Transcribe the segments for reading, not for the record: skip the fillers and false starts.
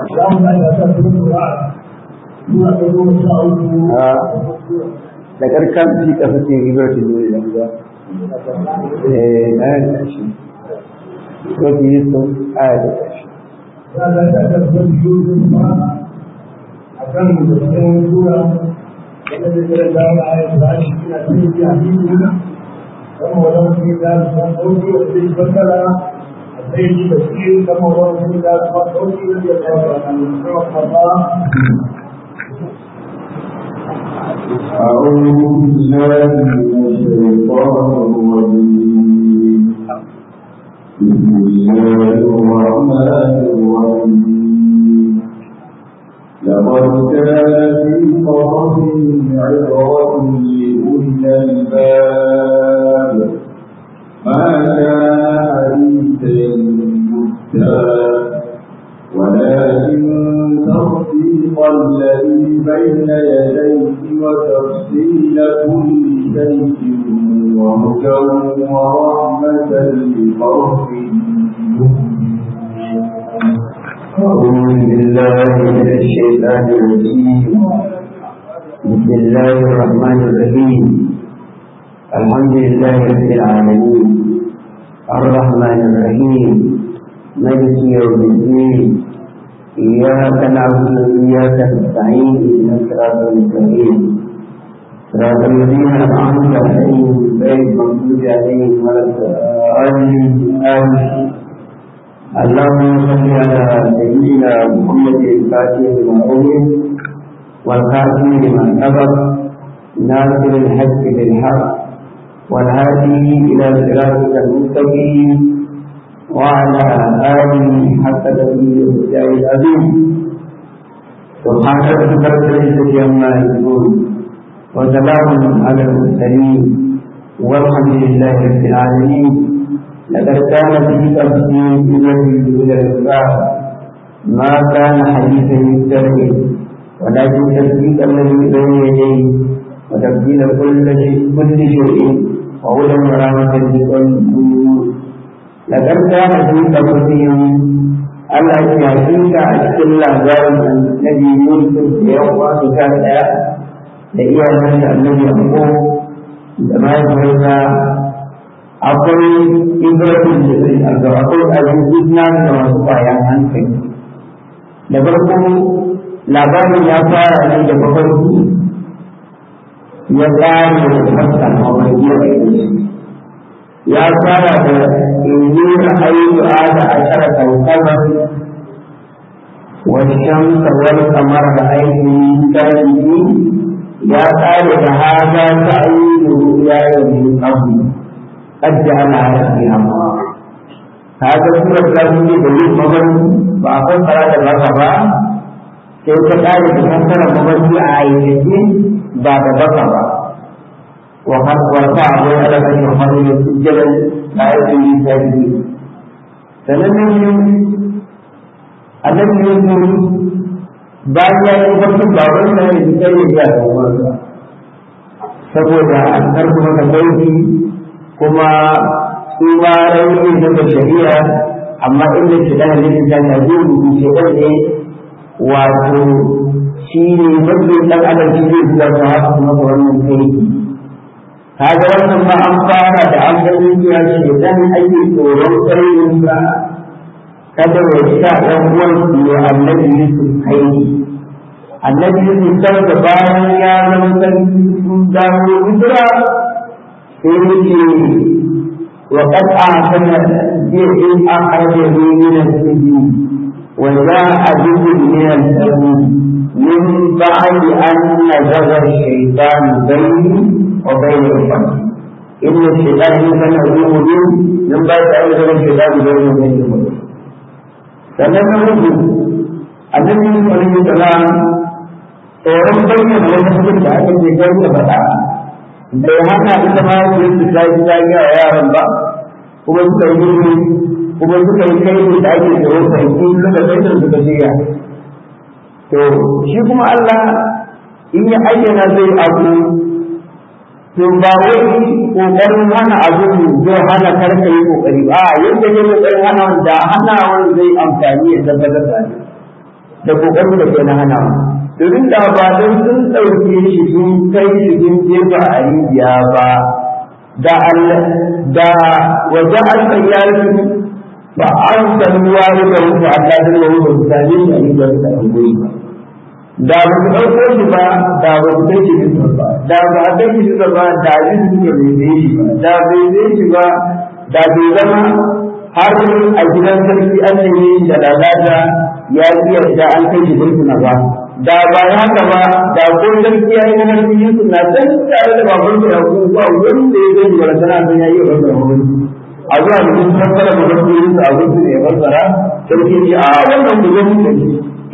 da karkan shi kasa ce ribar da ne da ga ɗayan ƙarshe wasu yi sun aya da ƙarshe a kan mutum tura wanda zai kira da wani aya da shi ina cikin ji a cikin nuna kama wadda mutum da su san ɗauki wanda zai fassara a sai shi da shi kama wadda mutum da su san ɗauki wanda ya kawo a kan mutum أعوذ بالله من الشيطان الرجيم بسم الله الرحمن الرحيم لقد كان في قصصهم عبرة لأولي الألباب ما كان حديثا يفترى ولكن تصديق الذي بين يديه وتفصيل كل شيء وهدى ورحمة لقوم يؤمنون. أعوذ بالله من الشيطان الرجيم بسم الله الرحمن الرحيم الحمد لله رب العالمين الرحمن الرحيم مالك يوم الدين إياك نعبد وإياك نستعين اهدنا الصراط المستقيم صراط الذين أنعمت عليهم غير المغضوب عليهم ولا الضالين آمين. اللهم صل على سيدنا محمد الفاتح لما أغلق والخاتم لما سبق ناصر الحق بالحق والهادي إلى صراطك المستقيم وعلى آله حق تقديره الجاه العظيم. سبحان ربك رب العزة عما يصفون وسلام على المرسلين والحمد لله رب العالمين. لقد كان في تفسير إلى الإسلام ما كان حديثا يفترى ولكن تصديق الذي بين يديه وتبديل كل شيء وهدى ورحمة لكل. لقد كان في قصصهم التي يعطيك أشكال الأحزاب الذي يوسف يوم كان لإيمان الذي يقوم لما يفعل أقول إبراهيم الأرض أقول أجوزنا من وصفة يعنى لبركم لابد يفعل أن يبقى يدعي الحسن ومجيء ya fara da inni ra'aytu ada ashara kawkaban wa shamsa wal qamara ra'aytu tajri ya tsare da hada ta'ayyu ya yi qabli qad ja'ala rabbi amma hada surat al-mulk da yin mabarki ba a fassara da baka ba sai ka tsare da fassara mabarki a ayyace ba da baka ba وارفعه على من يخرج الجبل لا يدري ساجدين فلم الذي يقول بعد أن يفكر بعضنا لكي يجاهد الله saboda an karɓi maka laifi kuma su ma rauni ne da shari'a amma inda shi da halittar ta ta zai rubuce ne wato shi ne mafi ɗan adam shi zai zuwa ta haka maka wannan kai kaga wannan ma an fara da an gani cewa shi dan ake tsoron tsarin sa kada ya sa ɗan uwan su ya annabi Yusuf kai annabi Yusuf da bayan ya zama sarki sun dawo hijira sai yake wa qad ahsana bihi akhrajahu min as-sijn wa jaa bihi min al-sijn min ba'di an nazagha ash-shaytan bayni وبين الفرق إن الشيطان يمكن أن يكون من بعد أن يكون الشيطان بين وبين الفرق فلما نقول النبي عليه السلام orang banyak boleh sebut dah kita berkata Dehana kita mahu berjaya ya Rabbah Kumpul ini Kumpul ini lagi terus itu lebih terus bekerja so syukur Allah ini aja nanti aku to ba wai kokarin hana abin zai hana karka yi kokari ba yadda ne kokarin hana wanda hana wani zai amfani ya tabbatar da da kokarin da ke na hana domin da ba don sun ɗauke shi sun kai shi sun jefa a rijiya ba da wajen alƙayyarsu ba an san wani da wuce a tsadar da wuce su same shi a rijiya su ɗan goyi ba da ba su ɗauko shi ba da ba su kai shi bisa ba da ba a kai shi bisa ba da abin su suka bai zai shi ba da bai zai shi ba da bai zama har a gidan sarki an neme shi da lalata ya iya da an kai shi burtuna ba da ba haka ba da ko sarki ya yi na harfi yin suna can tare da baban da yaku ba wanda ya zai bara tana san ya yi wa wannan hukunci a zuwa da sun fassara da wasu yin a gudu da ya fassara sarki ce a wannan da zai mutu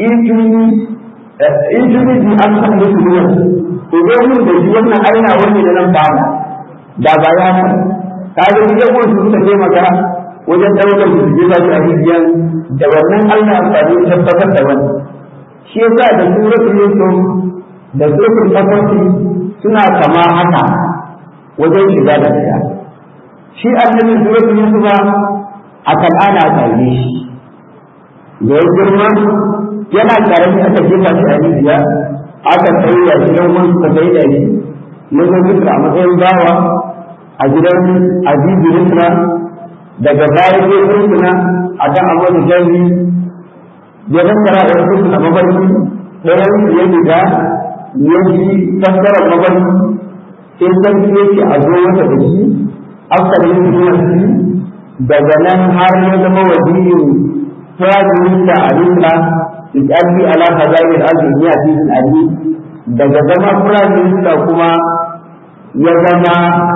in tuni ji an san da su ne ko zai mun da shi wannan aina wanda da nan ba da ba ya ta ga shi ko su suka taimaka wajen ɗaukar su je ba su a hijiyan da wannan Allah amfani tabbatar da wannan shi yasa da suratul yusuf da suratul qasas suna kama haka wajen shiga da tsaya shi annabi suratul yusuf a kan'ana ta yi shi da ya girma yana karami aka jefa shi a rijiya aka tsaye da shi yan wani suka tsaye da shi ya zo duka a matsayin bawa a gidan azizu risra daga baya zai kursuna a kan abu da jami ya fassara da kursuna mafarki ɗayan ya riga ya ji fassarar mafarki sai sarki ya ce a zo wata da shi after yin zuwa shi daga nan har ya zama wazirin firaminista a risra is'alli ala hazair al-ardi ya fi ali daga zama firaminista kuma ya zama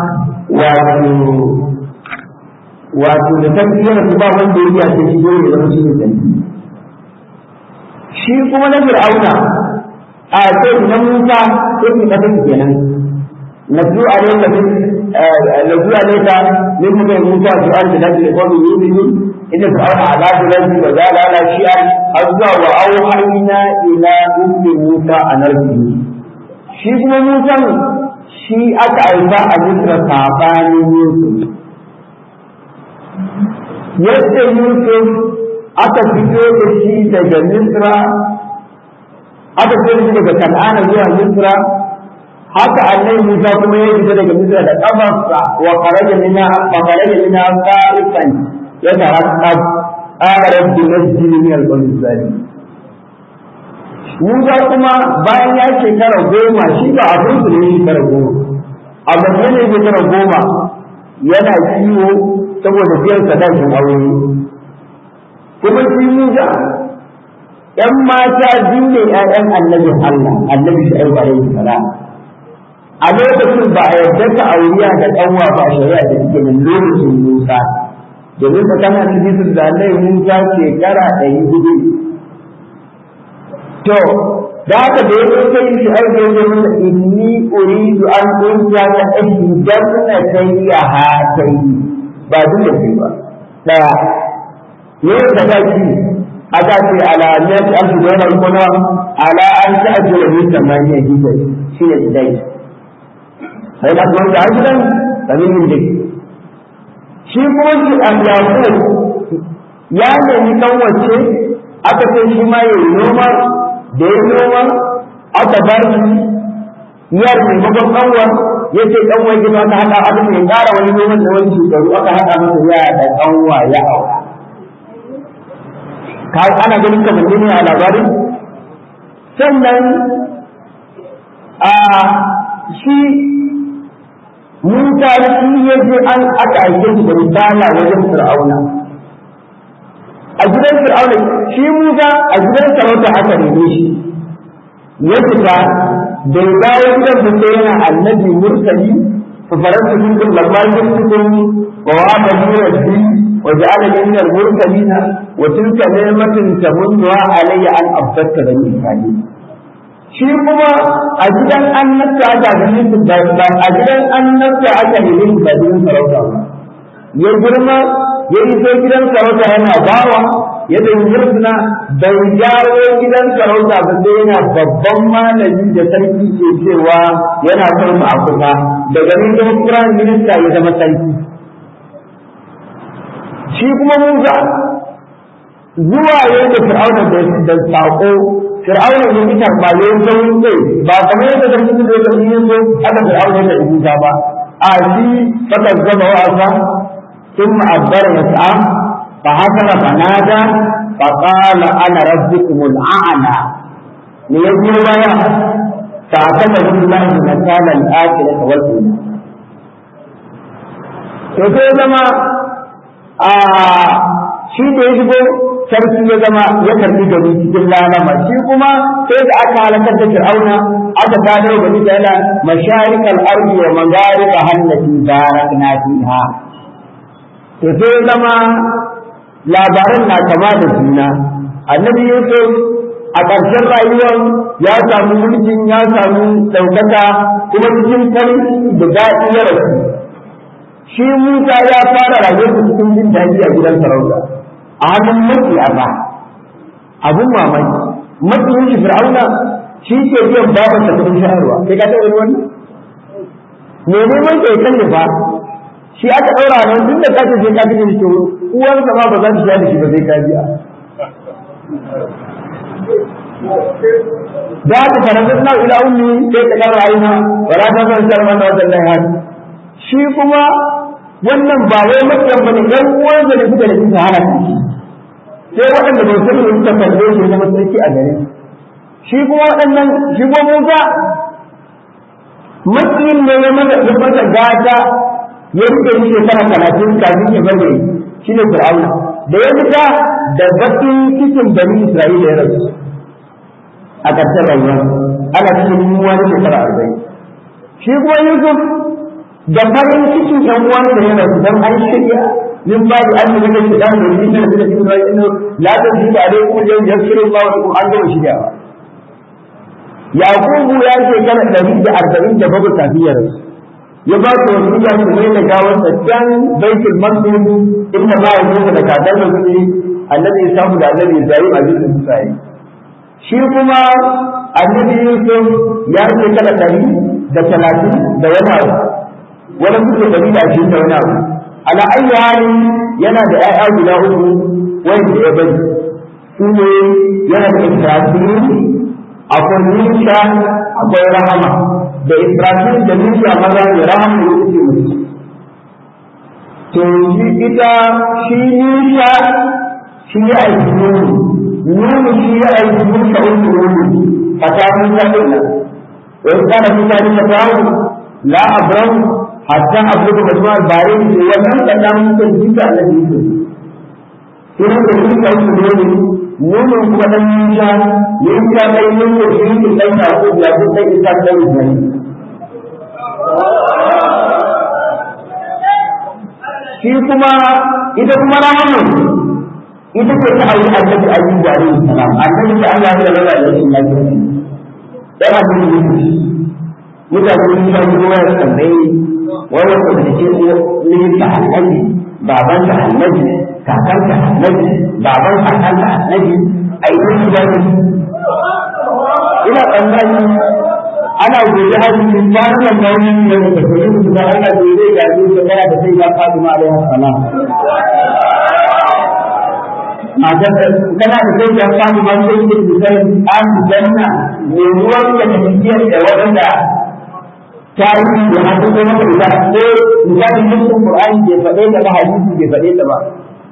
wato da tafiyar su ba wanda ya ce shi dole zama shi ne sarki shi kuma na fir'auna a ce na Musa sai ki kafa kenan nazu alayka min Musa su'al da nabi ko yu'minu inna fir'auna ala rabbi wa zala ala shi'an azza wa awhayna ila ummi Musa an arbihi shi kuma Musa shi aka aiba a Misra sabanin Yusuf yadda Yusuf aka fito da shi daga Misra aka fito da shi daga Kan'ana zuwa Misra haka annabi Musa kuma ya fita daga Misra da kafarsa wa kharaja minha qa'ifan yataraqqab qala rabbi najjini min al-qawmi zalim Musa kuma bayan ya shekara 10 shi ba abin su ne shekara 10 a bayyane shekara 10 yana kiwo saboda biyan sadakin aure kuma shi Musa ‘yan mata biyu ne ‘ya'yan annabin Allah annabi Shu'aib alaihi salam a lokacin ba a yarda ka auriya da ɗanwa ba shari'a da suke nan lokacin Musa domin ba kana cikin da Allah Musa shekara 400 to da haka da ya zo sai shi ai da ya masa inni uridu an unja ka ahli jannatayya hatai ba duk da ba daya ne da zaki aka ce ala nati an dora kuma ala an ta'jira bi samaniya gida shi ne dai sai da gwamnati a gidan sanin dai shi kuma shi an yaƙo ya nemi kan wacce aka ce shi ma yayi noma da ya noma aka bar yar maimakon kanwa ya ce kanwa gida aka haɗa abin da ya ƙara wani noman da wani shekaru aka haɗa masa ya da kanwa ya aura ana ganin kamar ne a labarin sannan a shi Musa shi ya je an aka aike shi da risala wajen Fir'auna a gidan Fir'auna shi Musa a gidan sarauta aka rene shi ya fita da ya dawo gidan da sai yana annabi mursali fa faransa minkum lamma yusbikum wa wa'ada rabbi wa ja'ala min al-mursalin wa tilka ni'matun tamunnuha alayya an abdaka bani isra'il shi kuma a gidan annabta aka gani ba a gidan annabta aka gani ba gidan sarauta ba ya girma ya iso gidan sarauta yana bawa ya dangirna bai jawo gidan sarauta ba sai yana babban malami da sarki ke cewa yana son mu a kusa daga nan kuma prime minister ya zama sarki shi kuma Musa zuwa yadda fir'auna da sako fir'auna ne ita ba ne sauyin kai ba kamar yadda da mutum da yake yin so aka fir'auna da Isa ba a shi faka gaba wasa thumma adbara yas'a fa hasara fanada fa qala ana rabbukumul a'la ne yaji baya fa kana billahi nakala al-akhirah wal ula to sai zama a shi da ya shigo sarki ya zama ya karbi gari cikin lalama shi kuma sai da aka halakar da fir'auna aka gano gari da yana masharikal ardi wa magharib hannati barakna fiha to sai zama labaran na kama da juna annabi Yusuf a ƙarshen rayuwar ya samu mulkin ya samu ɗaukaka kuma cikin farin da daɗi ya rasu shi Musa ya fara rayuwar cikin jin daɗi a gidan sarauta a hannun maƙiyasa abun mamaki maƙiyin shi fir'auna shi ke biyan babansa kudin shayarwa sai ka taɓa wannan me neman ƙaiƙan ne fa shi aka ɗaura nan tun da ka ce sai ka fice shi uwarsa ma ba za ta sha da shi ba sai ka biya da haka faransa na ila ummi sai ka ɗan rayuwa wala ta san sharman da wajen nan shi kuma wannan ba wai maƙiyan ba ne ɗan uwansa ne suka da suka hana shi sai waɗanda bai sani da suka kalle shi zama sarki a gare shi kuma waɗannan shi kuma Musa makiyin ne ya masa gata ya rike shi shekara 30 kafin ya bari shi ne Fir'auna da ya fita da bakin cikin bani Isra'ila ya rasu a ƙarshen rayuwa ana cikin yunwa na shekara 40 shi kuma Yusuf da farin cikin ƴan uwansa ya rasu don an shirya من بعد أن يكون الشيطان يريد أن يكون إنه لا تجد عليكم اليوم يغفر الله لكم عنده الشجاع يعقوب يا شيخ كان 140 دبابة كافية يبقى وصية سمين جاوز الثان بيت المقدس إن الله يقول لك هذا الذي يسامح الذي يزايم عزيز المسائل شيخما النبي يوسف يا شيخ كان 130 دوام ولم يكن دليل 20 دوام ala ayi hali yana da ƴaƴa guda uku wanda ya bari su ne yana da Israfil akwai Misha akwai Rahama da Israfil da Misha maza da Rahama da suke mutu to shi ita shi Misha shi ya aiki Nunu shi ya aiki Misha uku Nunu fata Misha ɗin nan wani kana Misha ne ta kawo la abrahu hatta abu da majmu'ar bare ne wannan kadan mutum jika Allah ne sai da shi kai su ne mun kuma dan nisha ne ya kai mun ko shi ne dan ta ko ya ko sai isa da ne shi kuma ita kuma Rahama ita ce ta ayi annabi ayyuba alaihi salam annabi da Allah ya rada da shi lafiya dan abin da mutane sun yi ruwa da tambayi wani ko da ke ne ta annabi baban ta annabi kakan ta annabi baban kakan ta annabi ai ne da ina tsammani ana gobe hajji bayan nan da wani ne da kuma da Allah gobe ga shi da kana da sai ya Fatima alaihi salam a da kana da sai ya Fatima sai da an janna ne ruwan da take da wanda tarihi da hadu ko maka da ko misalin cikin Qur'ani bai faɗe da hadisi bai faɗe ta ba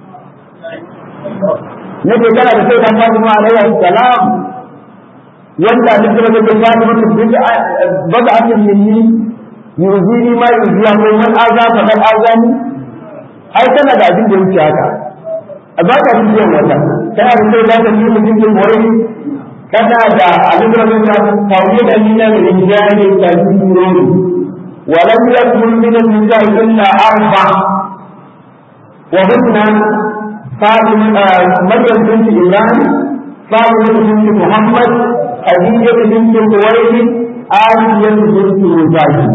ne ke kana da sai da Fatima alaihi salam wanda duk da kake fadi mutum bada akin minni yuzini ma yuziya ko man aza fa kan azani ai kana da abin da yake haka a ba ka rijiyar wata kana da sai da ka yi mutum ke boye kana da abin da kake kawo da nina da rijiyani da yuzini ولم يكن من النساء إلا 4 وهن فاطمة مريم بنت إبراهيم فاطمة بنت محمد خديجة بنت خويلد آسيا بنت مزاحم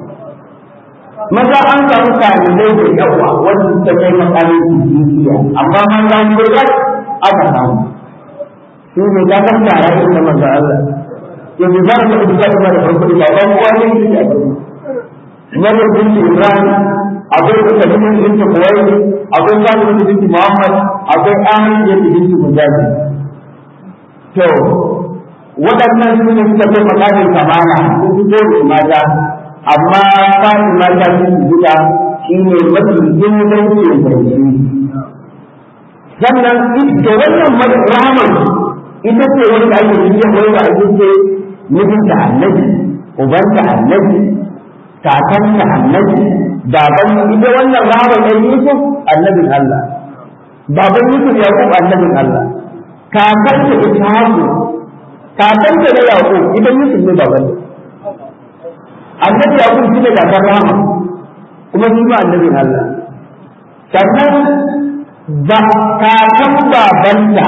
maza an samu kalilai da yawa wanda suka kai makamin jijiya amma maza ne da aka samu su ne ta kan tara da maza Allah yanzu za ka da farko da ban uwa ne da Maryam bint Ibrahim akwai Khadija binti Khuwaylid, akwai Fatima binti Muhammad, akwai Amina binti Mujahid. To waɗannan su ne suka ce makamin kamala sun fito da mata, amma Fatima ta fi gida shi ne mafi ingancin zance. Sannan da wannan rahaman ita ce wanda ake cikin wanda ake ce mijinta annabi, ubanta annabi, kakanta annabi, baban ita wannan rahaman ɗan Yusuf annabin Allah, baban Yusuf Yaqub annabin Allah, kakanta Ishaqu, kakanta da Yaqub ita Yusuf ne baban annabi Yaqub shi ne kakar rahama kuma shi ma annabin Allah. Sannan kakan babanta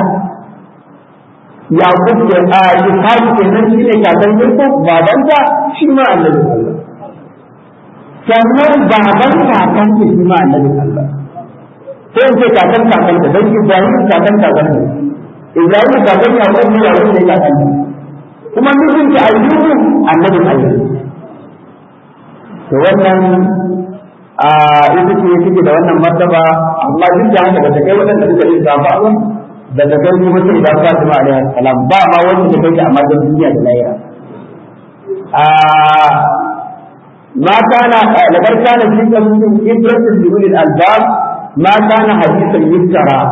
Yaqub ke Ishaq kenan shi ne kakan Yusuf babanta shi ma annabin Allah. Sannan baban kakan shi ma annabin Allah. Sai in ce kakan kakan da dan Ibrahim kakan kakan ne. Ibrahim kakan Yaqub ne Yaqub ne kakan. Kuma mijinta Ayyub annabin Allah. To wannan ita ce take da wannan martaba, amma duk da haka ba ta kai waɗanda suka yi zafa ba da ta kai kuma sai da Fatima alaihi salam ba ma wanda ta kai ta amma da duniya da lahira. ما كان لقد كان في قصصهم عبرة لأولي الألباب ما كان حديثا يفترى.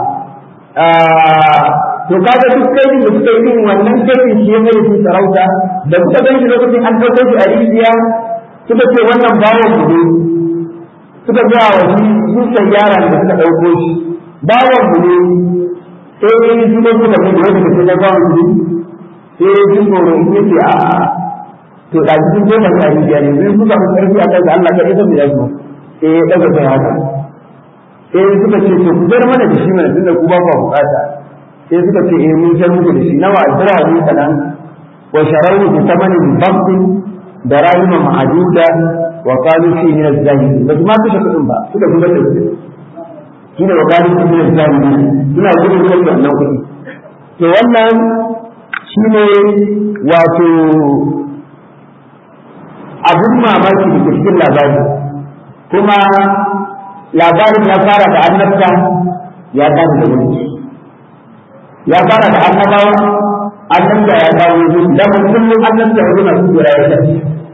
to kaga duk kai da suka yi wannan kai shi ne da sarauta da kuka gani lokacin an dauko shi a rijiya suka ce wannan bawon mu suka ga wa shi sun yaran da suka dauko shi bawon mu ne sai su ne suka ga wanda ke da bawon mu sai sun goro yake a to da cikin goma ta rijiya ne sai suka fi karfi a kai da Allah kai sai ya zo sai ya daga kai haka sai suka ce to ku bar mana da shi mana tunda ku ba ku bukata sai suka ce mun san muku da shi nawa dirhami kadan wa sharawu bi thamanin babtin da rahima ma'aduda wa qalu fi min az-zahid ba ma kashe kudin ba suka zubar da kudi shine wa qalu fi min az-zahid suna gudun wannan kudi to wannan shine wato abun mamaki da cikin labari kuma labarin ya fara da annabta ya fara da mulki ya fara da annabawa annabta ya kawo yanzu da kullum annabta ya zuna su jira ya tafi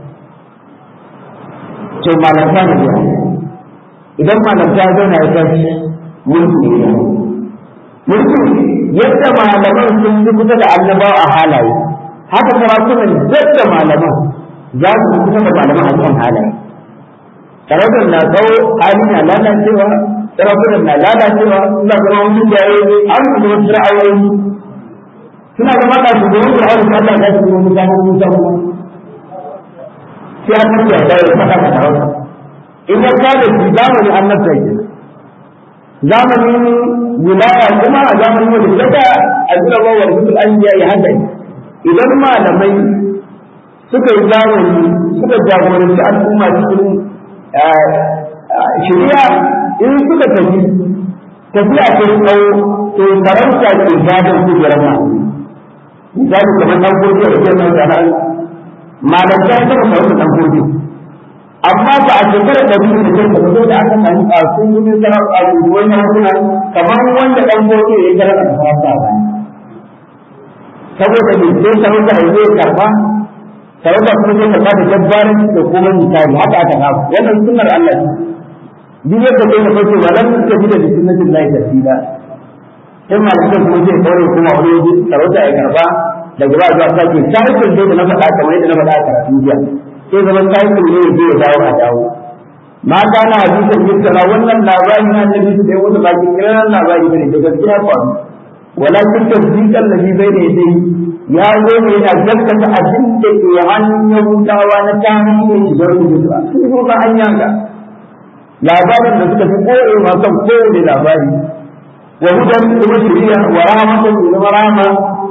to malanta ne ya idan malanta ya zauna ya tafi mulki ne ya mulki yadda malaman sun yi kusa da annabawa a halaye haka sarakunan yadda malaman za su kusa da malaman a kan halaye sarautar na tsawo hali na lalacewa sarautar na lalacewa suna zama wasu jaye an su zama fir'awoyi suna zama da su zama fir'awoyi ta Allah za su zama mutane musa mu sai an mutu a dawo faɗa da sarauta in ya kada shi zamanin annabta ke zamanin wilaya kuma a zamanin wani daga a jira wawar mutum an ya haka idan malamai suka yi zamani suka jagoranci al'umma cikin shari'a in suka tafi tafiya ta tsawo to sarauta ke gadon kujerar ma misali kamar ɗan gobe da ke nan da nan malanta ya taɓa sarauta ɗan gobe amma ba a shekarar da biyu da ke tafi da aka sami ƙasun yi sarauta a wani hankuna kamar wanda ɗan gobe ya kira da sarauta ba saboda mai sai sarauta ya zai karɓa sarauta kuma sai karɓa da jabbarin da kuma misali haka aka kawo wannan sunnar Allah duk yadda kai ka kauce wa lam tajida bi sunnatin Allah tasila sai malamin kuma zai kore kuma wani yaji sarauta ya karba daga ba zuwa sake cycle dai da na faɗa kamar yadda na faɗa a karatun jiya sai zaman cycle ne zai ya dawo a dawo ma kana hadisin yusra wannan labari na annabi sai wanda ba ki kiran labari bane da gaskiya fa walakin tasdiqan ladhi bayna yadayhi ya zo ne yana gaskata abin da ke hannun yahudawa na tarihi shigar rubutu sun zo ba hanya ga labarin da suka fi koyo ma kan kowane labari wa hudan kuma shiriya wa rahmatan da rahama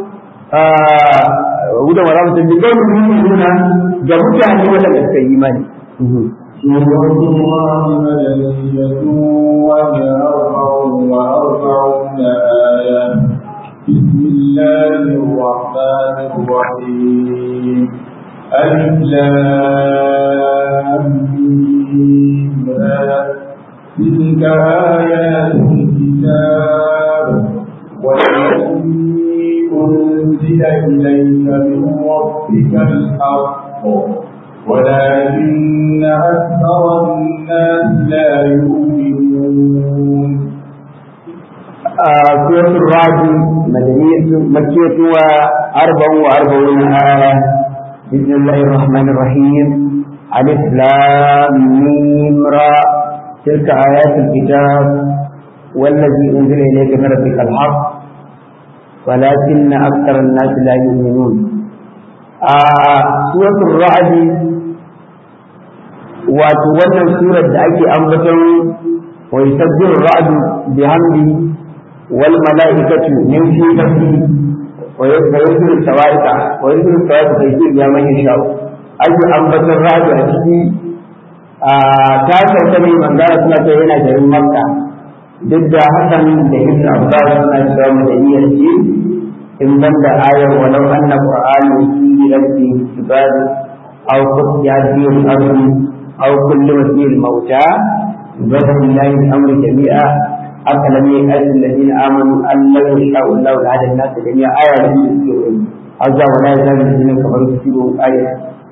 hudan wa rahmatan da kawai mu'minuna ga mutane wanda suka yi imani بسم الله الرحمن الرحيم ألف لام ميم تلك آيات الكتاب والذي أنزل إليك من ربك الحق ولكن أكثر الناس لا يؤمنون. سورة الرعد مكية و44 آية. بسم الله الرحمن الرحيم. ألف لام ميم را تلك آيات الكتاب والذي أنزل إليك من ربك الحق ولكن أكثر الناس لا يؤمنون. سورة الرعد وتولى سورة أكي أمبتن ويسبح الرعد بحمده والملائكة من شيئته ويذكر السوائق فيصير يا من يشاء. أكي أمبتن الرعد أكي تاسع سنة من دار سنة هنا جريم مكة ضد حسن لابن عباس سنة مدنية الدين إن بند آية ولو أن القرآن سيرت في الجبال أو قطعت به الأرض أو كلمت به الموتى بدل الله الأمر جميعا أفلم ييأس الذين آمنوا أن لو يشاء الله لهدى الناس جميعا. آية لم يسلمون عزا ولا يزال الذين كفروا تسيرهم آية.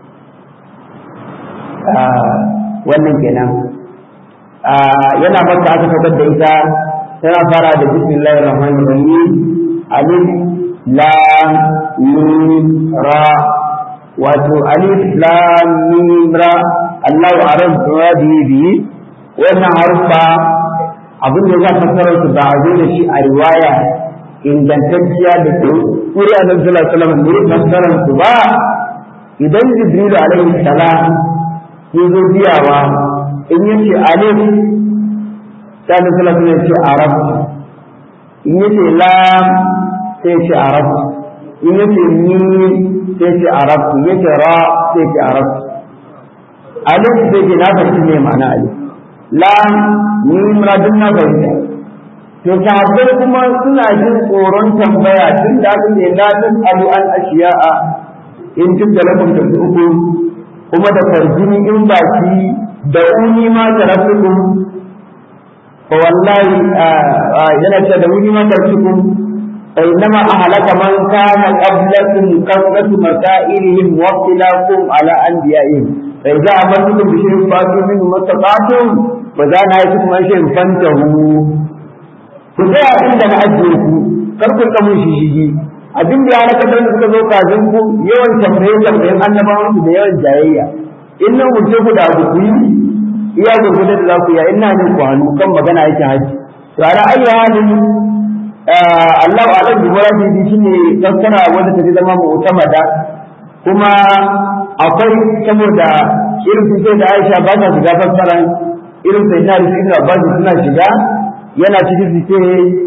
wannan kenan yana baka aka fitar da ita tana fara da bismillahir rahmanir rahim alif lam mim ra wato alif lam mim ra Allahu a'lam bi wannan harfa abin da za ka fassara su ba a zo da shi a riwaya ingantacciya da ke kuri a nan sallallahu alaihi wasallam ne fassarar su ba. Idan Jibril alaihi salam ya zo biyawa in yace alif sai nan sallallahu alaihi wasallam ya ce arab, in yace lam sai ce arab, in yace mim sai ce arab, in yace ra sai ce arab. Alif sai ce na fahimci me ma'ana alif, lam mim ra duk na fahimta. To sahabbai kuma suna jin tsoron tambaya tun da aka ce la tasalu an ashiya'a in tubda lakum tad'uku, kuma da farjini in baki da uni ma tarafukum fa wallahi yana ce da uni ma tarafukum fa innama ahlaka man kana qablakum kasratu masailihim wa ikhtilafuhum ala anbiya'ihim fa idza amartukum bi shay'in fa'tu minhu mastata'tum wa za na yi kuma shay'in fantahu. Ku tsaya inda na ajiye ku kar ku kamun shishigi. Abin da ya raka da suka zo kafin ku yawan tambayen annabawan da yawan jayayya. In nan wuce ku da abu ku yi iya gurgurda da za ku yi ina nan ku hannu kan magana yake haji. To ala ayi halin Allah a'lam bi muradi shine fassara wanda take zama mu'tamada, kuma akwai saboda irin su sai da Aisha ba ta shiga fassara, irin sai ta Ibn Abbas suna shiga, yana cikin su ce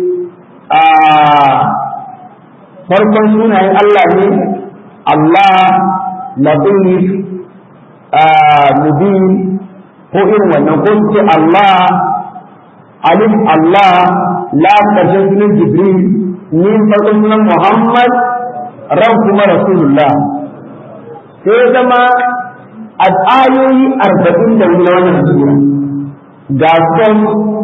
farkon sunayen Allah ne Allah, Latif, Mubin ko irin wannan, ko su ce Allah alif Allah, lam karshen sunan Jibril, mim farkon sunan Muhammad, ran kuma Rasulullah. Sai zama a ayoyi 40 da wannan sura ga son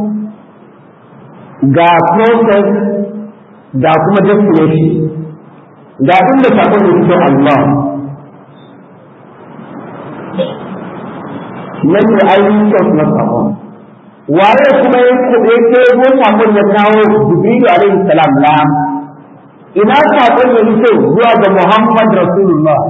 ga process ga kuma destination ga inda sakon da fito Allah nan ne ayyukan na sakon waye kuma yake ko sakon ya kawo Jibril alaihi salam la ina sakon ya fito zuwa ga Muhammad Rasulullah.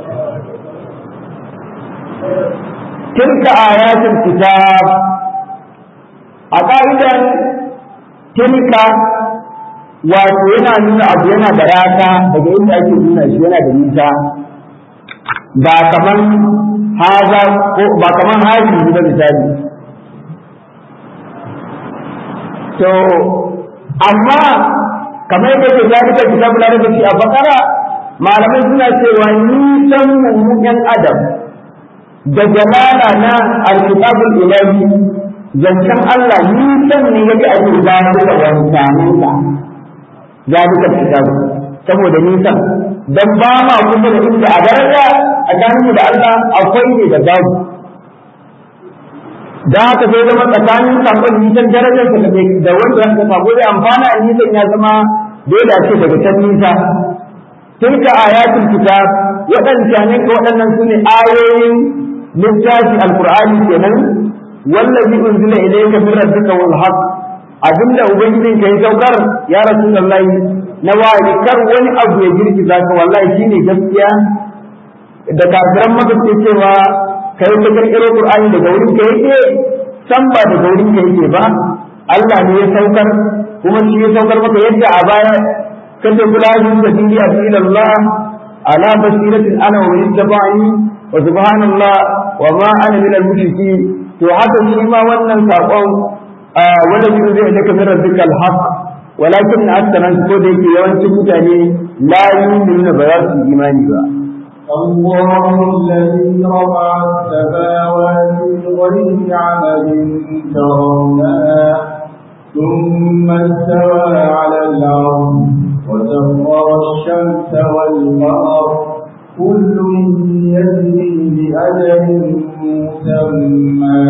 Tilka ayatul kitab a ƙa'idan tilka wato yana nuna abu yana da rata daga inda ake nuna shi yana da nisa, ba kaman haza ko ba kaman haji ba misali. To amma kamar yadda ke zalika kitabul arabi a bakara malamai suna cewa nisan mu yan adam da jalala na alkitabul ilahi zancen Allah nisan ne yake ake zalika wancanin ka zalika kitabu saboda nisan dan ba ma kuma da inda a daraja a ganin da Allah akwai ne da babu. da haka sai zama tsakanin sakon nisan darajar da wanda aka sako zai amfana a nisan ya zama dole a ce daga can nisa tilka ayatul kitab waɗannan waɗannan sune ayoyin littafi alqur'ani kenan wallazi unzila ilayka min rabbika wal haqq abinda ubangijin ka ya saukar ya rasulullahi na wa'i kar wani abu ya girgiza ka wallahi shine gaskiya da kafiran maka ce cewa kai ka kirkiro qur'ani daga wurin ka yake san ba daga wurin ka yake ba Allah ne ya saukar kuma shi ya saukar maka yadda a baya kace kula da sabili ila Allah ala basiratin ana wa ittaba'ani wa subhanallah wa ma ana min al-mushrikeen to haka shi ma wannan sakon wanda shi zai daga min rabbikal haqq walakin aktaran ko da yake yawancin mutane la yu'minuna ba za su imani ba الله الذي رفع السماوات بغير عمد ترونها ثم استوى على العرش وسخر الشمس والقمر كل يجري لأجل مسمى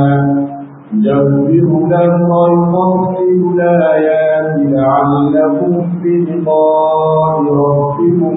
يدبر الأمر يفصل الآيات لعلكم بلقاء ربكم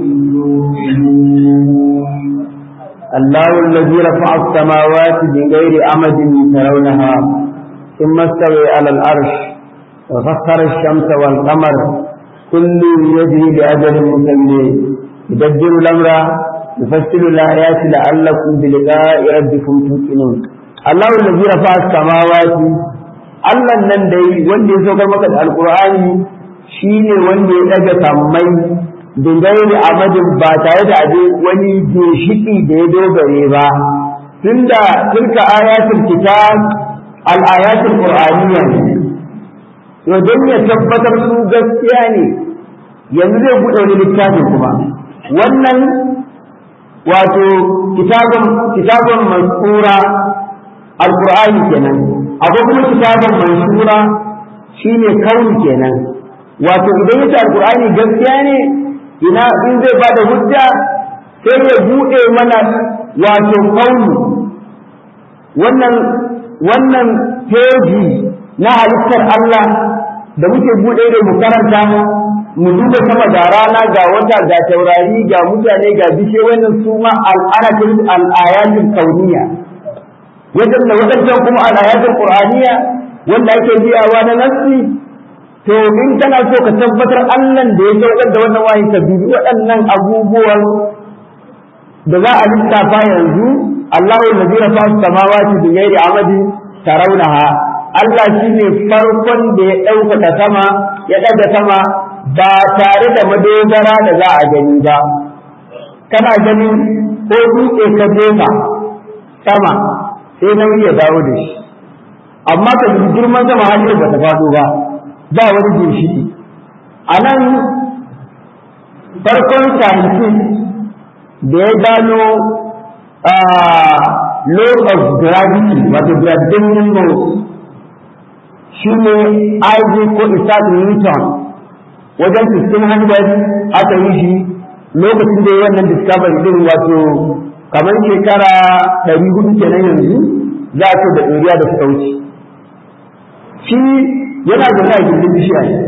توقنون الله الذي رفع السماوات بغير أمد ترونها ثم استوى على العرش وسخر الشمس والقمر كل يجري لأجل مسمى يدبر الأمر يفصل الآيات لعلكم بلقاء ربكم توقنون الله الذي رفع السماوات Allah nan dai wanda ya saukar maka da alqur'ani shine wanda ya daga sammai dingairi amadin ba tare da aje wani ginshiki da ya dogare ba tunda tilka ayatul kitab al ayatul qur'aniyya to dan ya tabbatar su gaskiya ne yanzu zai bude wani littafin kuma wannan wato kitabun masura alqur'ani kenan akwai kuma kitabun mansura shine kauni kenan wato idan yace alqur'ani gaskiya ne ina in zai bada hujja sai ya bude mana wato kauni wannan peji na halittar Allah da muke bude da mu karanta mu duba sama da rana ga wata ga taurari ga mutane ga bishe wannan su ma al-ayatul kauniyya wajen da wadancan kuma al-ayatul qur'aniyya wanda ake biyawa na nassi to in kana so ka tabbatar Allah da ya saukar da wannan wahayi ka bibi waɗannan abubuwan da za a lissafa yanzu Allahu allazi rafa'a as-samawati bi ghairi amadi tarawnaha Allah shine farkon da ya ɗaukaka sama ya ɗaga sama ba tare da madogara da za a gani ba kana ganin ko dutse ka jefa sama sai nan ya dawo da shi amma ka ji girman sama har ba ta faɗo ba wani ginshiki a nan farkon scientist da ya gano law of gravity wato gravitational law shi ne Isaac ko Isaac Newton wajen 1600 aka yi shi lokacin da ya wannan discovery din wato kamar shekara 400 kenan yanzu za a ce da ɗoriya da suka wuce shi yana zaune a gindin bishiya ne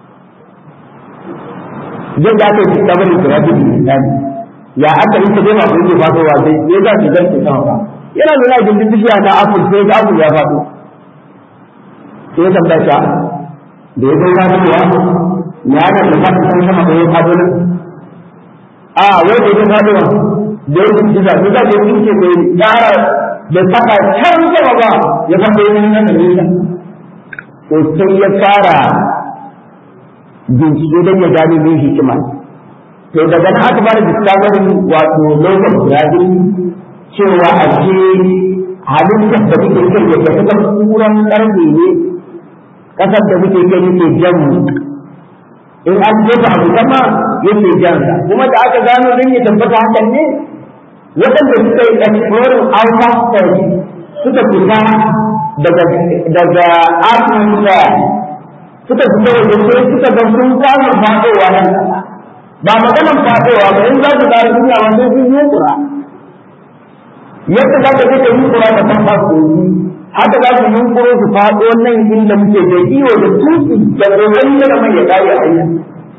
yadda aka yi discovery gravity misali ya aka yi ta jama abin da fasowa sai ya za su zarce sama ba yana zaune a gindin bishiya na apple sai ga apple ya faɗo sai ya tambaya da ya zai fasowa ya ana da faɗin san sama ko ya faɗo nan a wai da ya faɗowa da ya ji da ya ce ce mai tsara da saka can sama ba ya faɗo yin nan da nisa to sai ya fara bincike don ya gane mai hikima to daga nan aka fara discovery wato lokacin gravity cewa a ce halittar da muke kai ya ga kasar kuran karfe ne kasar da muke kai yake jan in an jefa abu sama yake jansa kuma da aka gano don ya tabbata hakan ne waɗanda suka yi exploring outer space suka fita daga atmosphere suka fita waje sai suka ga sun fara faɗowa nan ba maganan faɗowa ba in za su ƙara duniya ma sai sun yi kura yadda za ka je ka yi kura da kan fasoji haka za su yunkuro su faɗo nan inda muke da iyo da tuki da ƙoƙari da mai ya ƙare a yi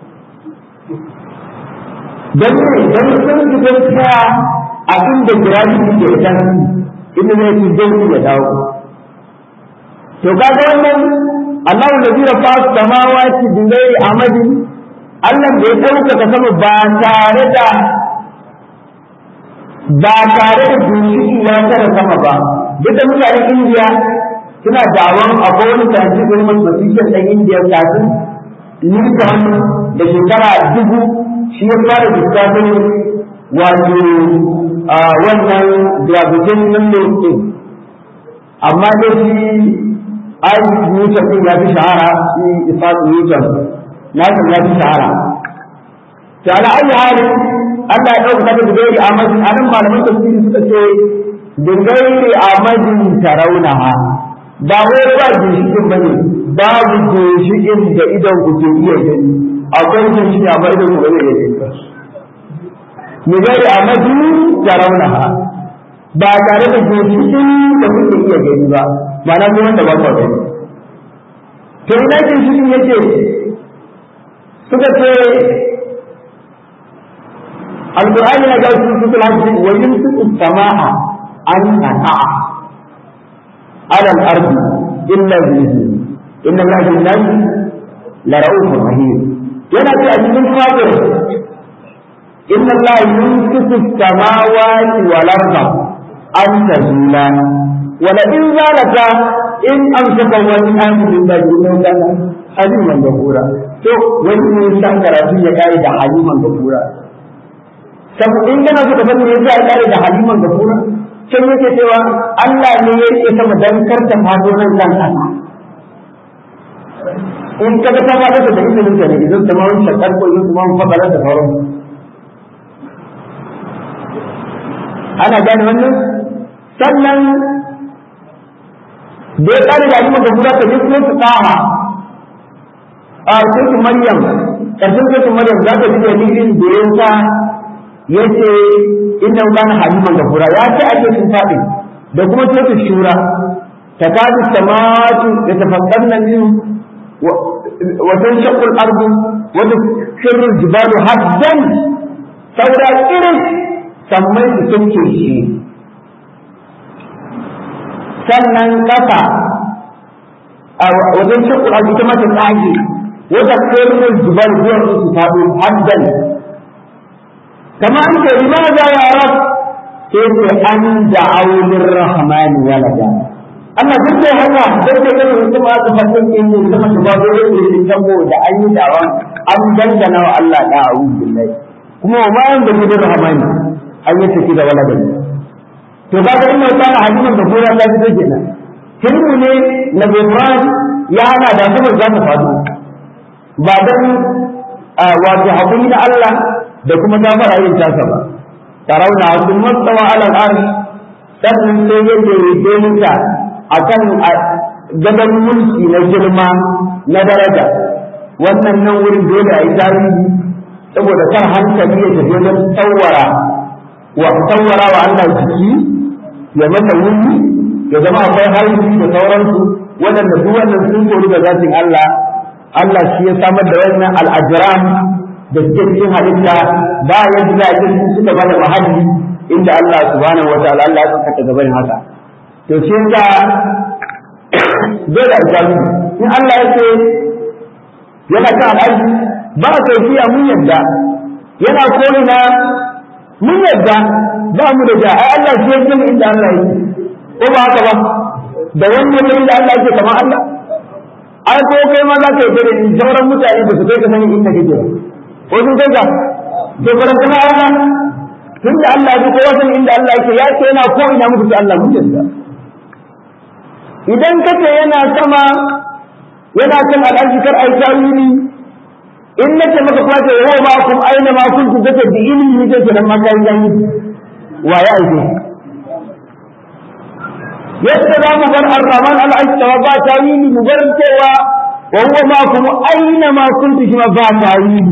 don sun ji gaskiya a inda giraji suke da tasiri inda zai fi zai ya dawo to kaga wannan Allahu allazi rafa'a samawati bi ghairi amadin Allah da ya ɗaukaka sama ba tare da ginshiki ya tara sama ba duk da mutanen Indiya suna dawon akwai wani scientific wani mathematician ɗan Indiya kafin Newton da shekara 1000 shi ya fara lissafin wato wannan gravitational law din amma dai shi Isaac Newton din ya fi shahara shi Isaac Newton na san ya fi shahara to ala ayi halin Allah ya dauka da gairi amadin anan malaman tafsiri suka ce da gairi amadin tarawunaha ba wai ba ginshikin bane babu ginshikin da idan ku ke iya gani akwai ginshiki amma idan ku bai iya gani ba ni gairi amadin tarawunaha ba tare da ginshikin da kuke iya gani ba ma'ana ko wanda ba ku gani to ina ginshikin yake suka ce القرآن لا جاء في الحج ويمسك السماء أن تقع على الأرض إلا بإذنه إن الله بالناس لرؤوف رحيم يلا تأتي خاطر إن الله يمسك السماوات والأرض أن تزولا ولئن زالتا إن أمسكه من أمر الله إنه كان حليما غفورا to wani ne san karatu ya kare da haliman gafura in kana so ka san me yasa ya kare da haliman gafura sai yake cewa Allah ne ya rike sama dan karta fado nan kan kasa in ka ga ta fado da izinin ka ne idan ta mawun shakar ko idan kuma fadala da sauran ana gane wannan sannan da ya kare da haliman gafura ta ji su taha a cikin Maryam karshen cikin Maryam za ta ji dalilin da yasa yace inna kana haliman gafura ya ce ake sun fadi da kuma cikin shura takadu samawati yatafakkarna min wa tanshaqqu al-ardu wa tasirru al-jibalu haddan saura irin sammai su tunke shi sannan kasa a wajen shaqqu al-ardu kuma ta tsage وتكثير الجبال هو الصفات حدا كما أنت لماذا يا رب كيف أن دعوا للرحمن ولدا أما جد هذا جد كده ثم تفكر إنه ثم تبادر للجنبه دعاني دعوان أم جندنا والله لا أعوذ بالله كما ما ينبغي للرحمن أن يتكد ولدا تبادر إنه كان حجما بفورا لا تجدنا كلمة نبيان يعني هذا ثم الجنة فاضل ba don wato haƙuri na Allah da kuma ta fara yin tasa ba tarauna sun matsawa alal arsh sannan sai yadda ya daidaita akan gaban mulki na girma na daraja wannan nan wurin dole a yi tarihi saboda kan hankali ya tafi wajen tsawara wa Allah jiki ya mata wuri ya zama akwai harbi da sauransu waɗanda duk wannan sun kori da zatin Allah shi ya samar da wannan al'ajiram da suke cikin halitta ba yadda za a ce su suka bada mahalli inda Allah subhanahu wa ta'ala Allah ya saka gaban haka to shi ga dole a jami in Allah ya ce yana kan al'aji ba a kaifiya mun yadda yana ko'ina mun yadda ba mu da ja ai Allah shi ya san inda Allah yake ko ba haka ba da wannan inda Allah yake kamar Allah ai ko kai ma za ka yi da sauran mutane da su kai ka sani inda kake ba ko sun kai ka to faran kana Allah tun da Allah ya kowa sani inda Allah yake ya ce yana ko ina muku Allah mun yadda idan kace yana sama yana kan al'arshi kar ai tawili in nace maka kwace yawa ma kun aina ma kun kace da ilimi ne ke nan ma kai gani wa ya aike yadda za mu bar ar-rahman al-arshi wa ba tawili mu bar cewa wa huwa ma kun aina ma kun shi ma ba tawili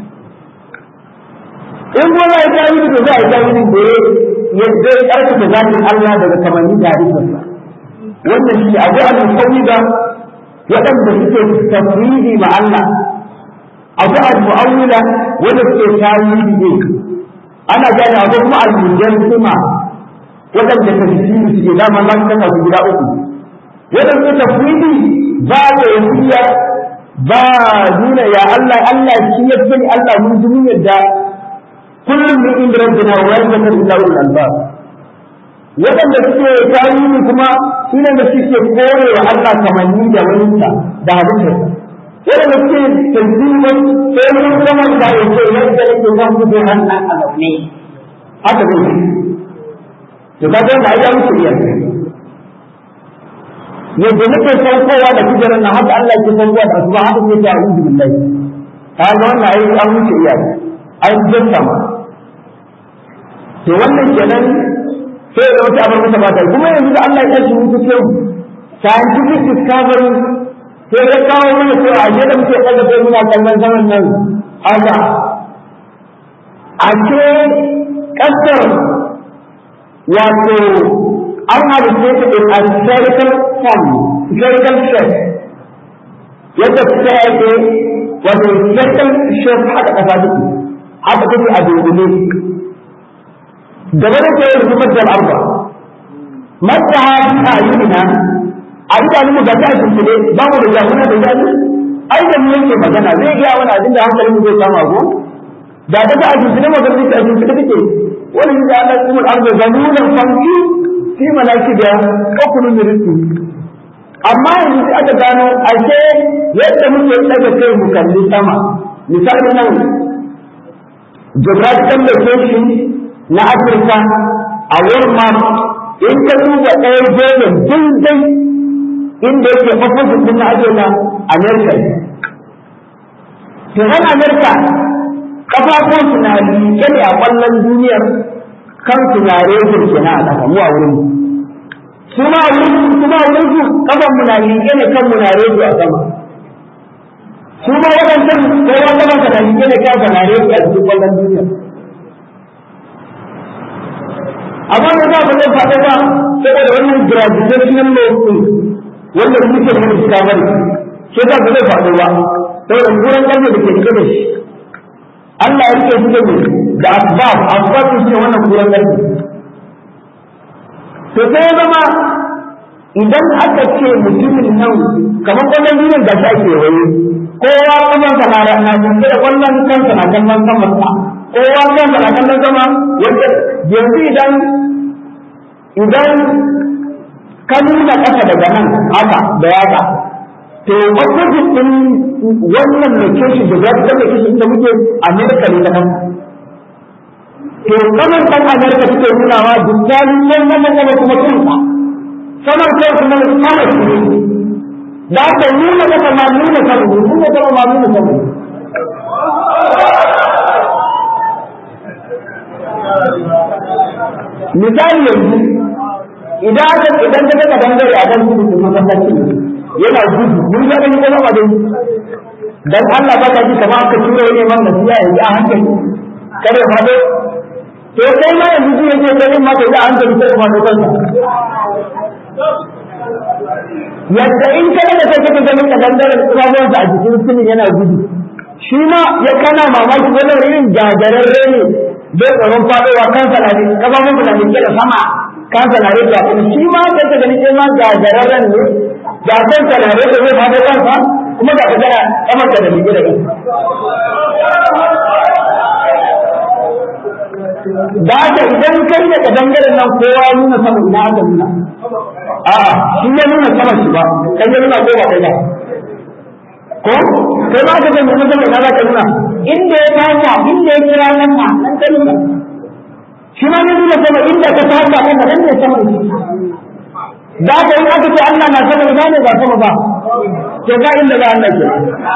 in ko za a tawili to za a tawili da yadda ya karkata zatin Allah daga kamanni da hadisinsa wannan shi akwai al-mufawwida waɗanda suke tafwidi ma Allah, akwai al-mu'awwila wanda suke tawili ne, ana gane akwai kuma al-mujassima waɗanda tafsiri suke dama za su kasa su gida uku. Waɗanda tafwidi ba da yasiya ba nuna ya Allah Allah shi ya sani Allah mun ji mun yadda kullum min inda rabbina wa yanzakar illa ulul albab. Waɗanda suke tarihi kuma su ne da suke kore wa Allah kamanni da waninsa da halittarsa. Waɗanda suke tanzimin sai mun zama da yake yadda yake zan fito ran a zaune haka ne. To kaga da ai musu iya yadda nake saukowa da kujerar na haka Allah ke saukowa da asuba haka ne ta a'udhu billahi. Kaga wannan ai an wuce iya ai jinta ma. To wannan kenan sai da wata abin da ba ta kuma yanzu da Allah ya tashi mutu ce scientific discovery sai ya kawo mana cewa a da muke kaga sai muna kallon zaman nan haka a ce kasar wato an halitta ta in a spherical form spherical shape yadda ta yake wato spherical shape haka kasa take haka take a dogole gaba da ke zubar da al'arba mata hafi a yunina a idanunmu ga ta shimfiɗe ba mu da jaguna da jami ai da mu yake magana zai gaya wani abin da hankalin mu zai kama ko da ta ga a shimfiɗe magana ta shimfiɗe take wani yi da Allah kuma al'arba zanunan fanki fi malaki da kakulun mirisi amma yanzu sai aka gano ashe yadda muke ɗaga kai mu kalli sama misali nan geographical location na Afirka a wurin ma in ka duba ɗaya gefen daidai inda yake opposite din na Afirka Amerika. To ran Amerika kafafun su na liƙe ne a ƙwallon duniyar kan su na rejin kenan a ƙasa mu a wurin. Su ma wurin su kafan mu na liƙe ne kan mu na rejo a sama. Su ma waɗancan kowa kaman ka na liƙe ne kan ka na rejo a cikin ƙwallon duniyar. amma da za mu zai faɗo ba saboda wannan gravitational law din wanda muke da discovery sai da ba zai faɗo ba saboda gurin ƙarfe da ke rike da shi Allah ya rike shi da asbab shi ne wannan gurin ƙarfe to sai zama idan aka ce mutumin nan kamar ƙwallon duniyar da shi ake waye kowa kuma na da ƙwallon kansa na kallon sama kowa kansa na kallon sama wanda yanzu idan ka nuna ƙasa daga nan haka da yaka to opposite din wannan location da za ta location inda muke America ne ta kan to kamar kan America take nunawa dukkan wannan kuma kansa sanar kai kuma sama ne da ta nuna ƙasa ma nuna sama nuna sama ma nuna sama misali yanzu idan ka ga dangare a kan gudu da masallaci yana gudu mun ga gani ko ba dai dan Allah ba ka ji kamar ka tura wani man nasiya yanzu a hankali kare ma dai to kai ma yanzu ji yake ganin ma kai a hankali sai kuma da kanka yadda in kada da kai kake ganin ka dangare kuma ba a jikin sunin yana gudu shi ma ya kana mamaki wannan irin gagararre ne bai tsaron faɗowa kansa na kaba mun na nike da sama kansa na rike kuma shi ma kai ka gani kai ma gagararren ne ga kansa na rike zai faɗo kansa kuma ga ka gana kamar ka da nike da kansa da haka idan kai da ka dangaren nan kowa ya nuna sama ina aka nuna a'a shi ya nuna sama shi ba kai ya nuna kowa kai ba ko kai ma ka gani mutum da za ka nuna inda ya taka inda ya kira nan ma nan ka nuna shi ma ne nuna sama inda ka taka nan nan ne sama shi da ka yi aka ce Allah na sama ina ne ba sama ba to ga inda za Allah ke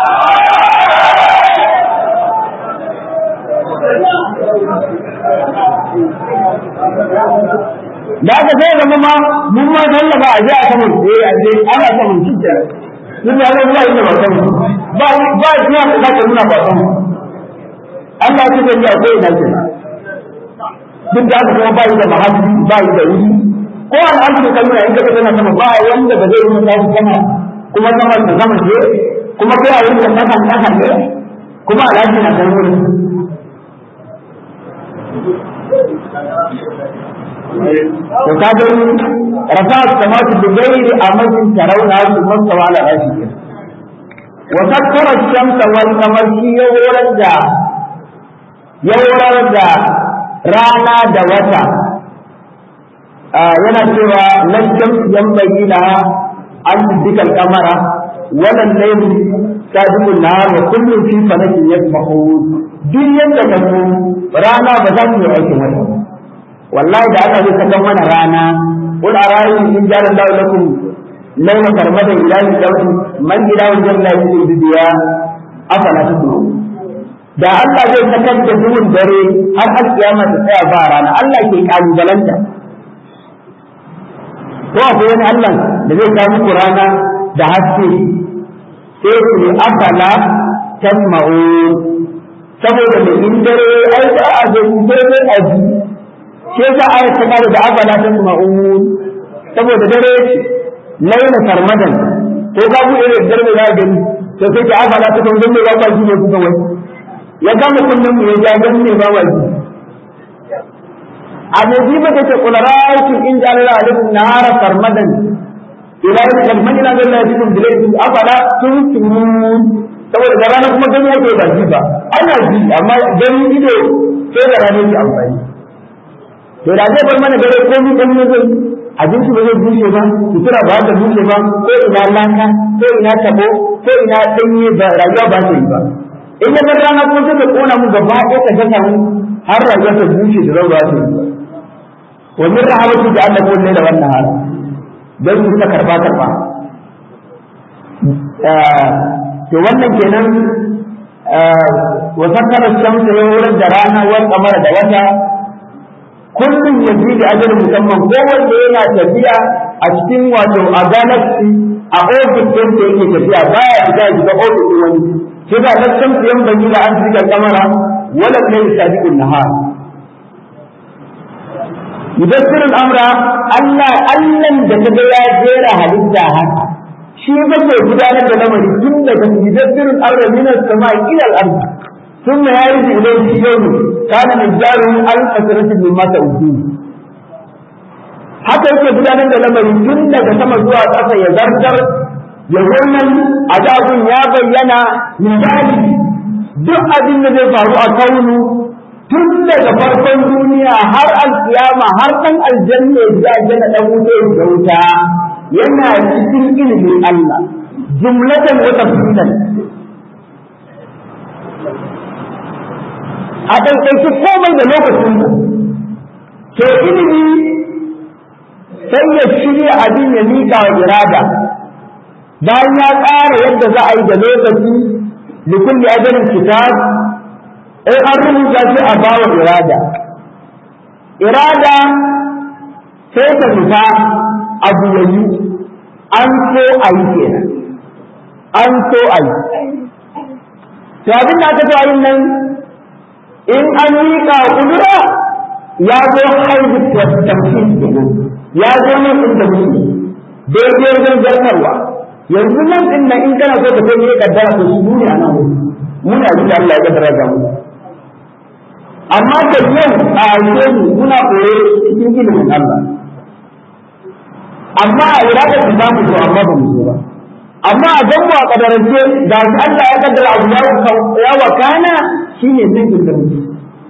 da aka sai zama ma mun ma sallaba a je a saman a je ana saman cikin sun da Allah ba inda ba san ba shi ya ka nuna ba san Allah ya ce ya ko ina ce duk da haka kuma ba yi da mahadi ba yi da wuri ko al'arshi da kalmar in kaga tana sama ba wanda ba zai yi mata sama kuma sama ta sama ce kuma kai a wurin da kasa ne kuma al'arshi na kalmar to kaga rafa samatu bi ghairi amadin tarawna thumma stawa ala arshi wa sakkara ash-shamsa wal qamara yawrar da rana da wata yana cewa lan shamsu yanbaghi laha an tudrika al-qamara wa lan layl sabiqun nahar wa kullun fi falakin yasbahun duk yanda ka so rana ba za ta yi aikin wata wallahi da Allah zai saka mana rana qul ara'aytum in ja'ala Allahu lakum laylan sarmadan ila al-jawti man ilahu jalla yudiya afala tudrun da Allah zai sakar da duhun dare har alkiyama ta tsaya ba rana Allah ke kalubalanta ko akwai wani Allah da zai kawo muku rana da haske sai ku yi afala tasma'un saboda da in dare ai da a zo dare a ji sai za a yi ta da afala tasma'un saboda dare laila sarmadan ko ga bu irin dare da gani to sai ka afala ta kan gani ba ji ne kuka wai ya gama kullum ya ja gani ba wai annabi ba ta kula ra'aytu in jalla alaikum nahara sarmadan ila yawm al-majla billahi bikum bilayhi afala tunsimun saboda da rana kuma gani yake ba ji ba ana ji amma gani ido sai da rana yake amfani to da zai bar mana dare ko mu kan zai abinci ba zai bushe ba sutura ba ta bushe ba ko ina laka ko ina tabo ko ina danye ba rayuwa ba ta yi ba in ya bar rana kuma sai ta kona mu gaba ɗaya ka gasa mu har rayuwa ta bushe da rawa ta yi wa min rahabati da Allah ko ne da wannan har dan su ta karba to wannan kenan wa sakara shamsa yawran da rana wal qamara da wata kullum ya fi da ajalin musamman ko wanda yana tafiya a cikin wato a galaxy a ofis ɗin da yake tafiya baya fita ya shiga ofis ɗin wani sai ga lantan yan bani da an shiga kamara wala kai sabiqun nahar yudassiru al-amra Allah da kaga ya jera halitta haka shi ba ke gudanar da lamari tun daga yudassiru al-amra min as-sama'i ila al-ardh ثم يرد إليه في يوم كان مقداره 1000 سنة مما تعودون haka yake gudanar da lamarin tun daga sama zuwa ƙasa ya zartar ya wannan azabun ya bayyana misali duk abin da zai faru a kaunu tun daga farkon duniya har alkiyama har dan aljanna ya aljanna dan wuta da wuta yana cikin ilimin Allah jumlatan wa tafsilan a ɗauki komai da lokacin da to ilimi sai ya shirya abin ya miƙa wa irada bayan ya tsara yadda za a yi da lokaci da kulli ajalin kitab in an rubuta shi a bawa irada sai ta nufa abu yayi an so a yi kenan an so a yi to abin da aka so a yin nan in an miƙa kudura ya zo haihu tamkin kenan ya zo nan inda muke daidai wajen zartarwa yanzu nan din nan in kana so ka kai ne kaddara to su ne a nan muna ji Allah ya kaddara ga mu amma da yau a aike mu muna koyo cikin ilimin Allah amma a irada ta samu to amma ba mu so ba amma a ganmu a kadarance da Allah ya kaddara abu ya wakana shine sirrin da muke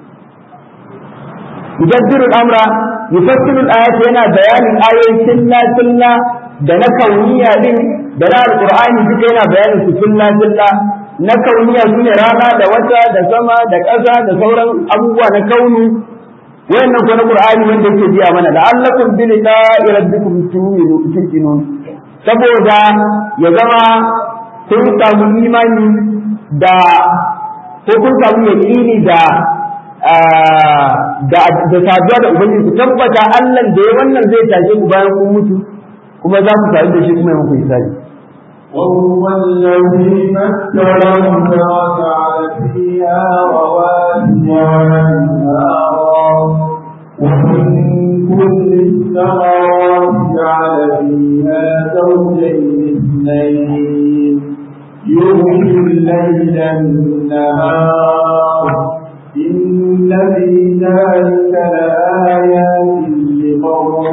yudabbiru al-amra yufassiru al-ayat yana bayanin ayoyin tilla da na kauniya din da na alqur'ani duka yana bayanin su tilla na kauniya sune rana da wata da sama da ƙasa da sauran abubuwa na kaunu wayannan ko na qur'ani wanda yake biya mana la'allakum bi liqa'i rabbikum tu'minun saboda ya zama kun samu imani da ko kun samu yaqini da saduwa da ubangiji ku tabbata Allah da ya wannan zai tashe ku bayan kun mutu kuma za ku sadu da shi kuma muku hisabi وهو الذي مكر وجعل فيها رواسي وأنهارا ومن كل الثمرات إلى النهار إن في ذلك لآيات لقوم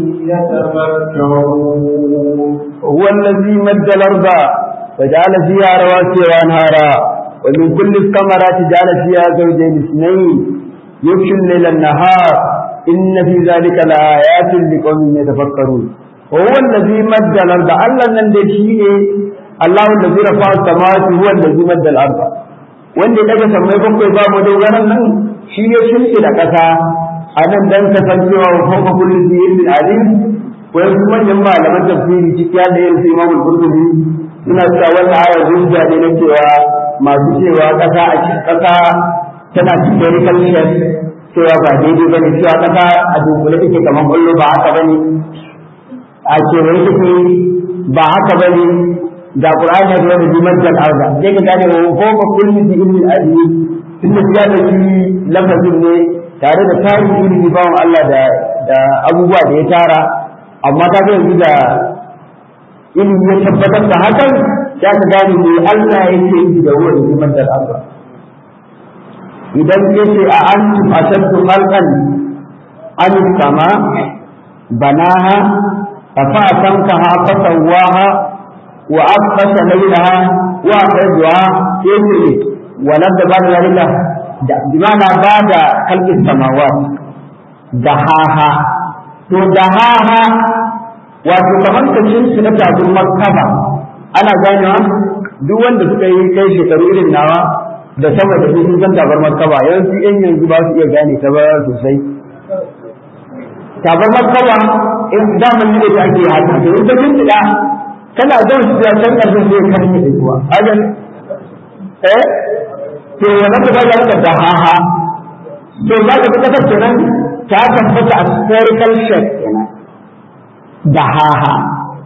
يتفكرون. هو الذي مد الأرض وجعل فيها رواسي وأنهارا ومن كل الثمرات جعل فيها زوجين اثنين يغشي الليل النهار إن في ذلك لآيات لقوم يتفكرون. وهو الذي مد الأرض الله نندشيه الله الذي رفع السماوات هو الذي مد الأرض wanda ya daga sammai bakwai ba mu dogaran nan shi ya shirki da ƙasa a nan dan kasancewa wa fawqa kulli shay'in alim wai su manyan malaman tafsiri ciki da yin Imam al-Qurtubi suna cewa wannan aya hujja ne na cewa masu cewa ƙasa a cikin ƙasa tana spherical shape cewa ba daidai bane cewa ƙasa a dunkule take kamar kullu ba haka bane a kewaye take ba haka bane da Qur'ani ya zo da majal arda sai ka gane ko ba kulli bi ilmi al-alim tunda ya da shi lafazin ne tare da tarihi ilmi bawon Allah da abubuwa da ya tara amma ka ga yanzu da ilmi ya tabbatar da hakan ya ka gane ne Allah yake yi da wannan majal arda idan yace a antum ashaddu khalqan an sama banaha fa tankaha fasawaha وأغطش ليلها وأخرجها يجري ولد بعد ذلك بمعنى بعد خلق السماوات دهاها دهاها وكمان كشين سنة أبو مكة أنا جانوا duk wanda suka yi kai shekaru irin nawa da sama da sun san tabar makaba yawanci yan yanzu ba su iya gane ta ba sosai tabar makaba in zaman ne da ake haka to in ta tuntuɗa kana zan shi da san ƙarfin zai karni da kuwa ajan to wannan da ba ka da haha to za ka fita kenan ta tabbata a spherical shape kenan da haha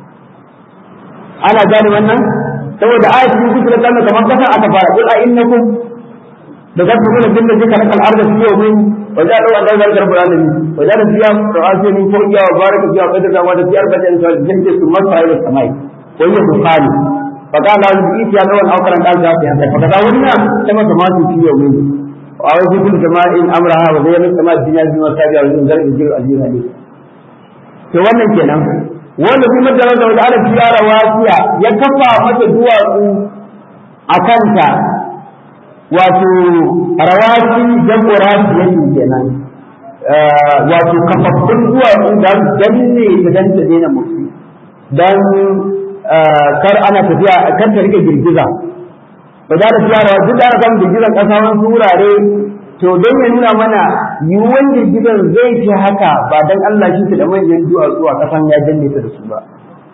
ana gane wannan saboda ayatin kusa da kalma kamar kasa aka fara kul a innakum da zabbu da jinda jika lakal arda fi yawmin wa ja'alu an dawal rabbul alamin wa ja'ala fiha rawasiya min fawqiha wa baraka fiha qadra wa fiha arba'atan sajdatin thumma sa'ila as-samai وهي دخان فقال له بإيت يا نوان أو كرن قال ذاتي حتى فكذاولنا كما سمعت في يومين وأعوذ كل سماء أمرها وغير السماء الدنيا بما سابع وينزل الجيل الأجير عليه فوانا كنا وانا في مدى الله تعالى في رواسيا يكفى مدى دواسو أكانتا wato rawasi jam'u rasiyatin kenan wato kafaffun duwatsu da danne da danta daina mutu dan kar ana tafiya kar ta rike girgiza ba za ta tsara duk da ana samun girgizan kasa wani wurare to don ya nuna mana yiwuwan girgizan zai ce haka ba dan Allah shi da manyan duwatsu a kasan ya danne ta da su ba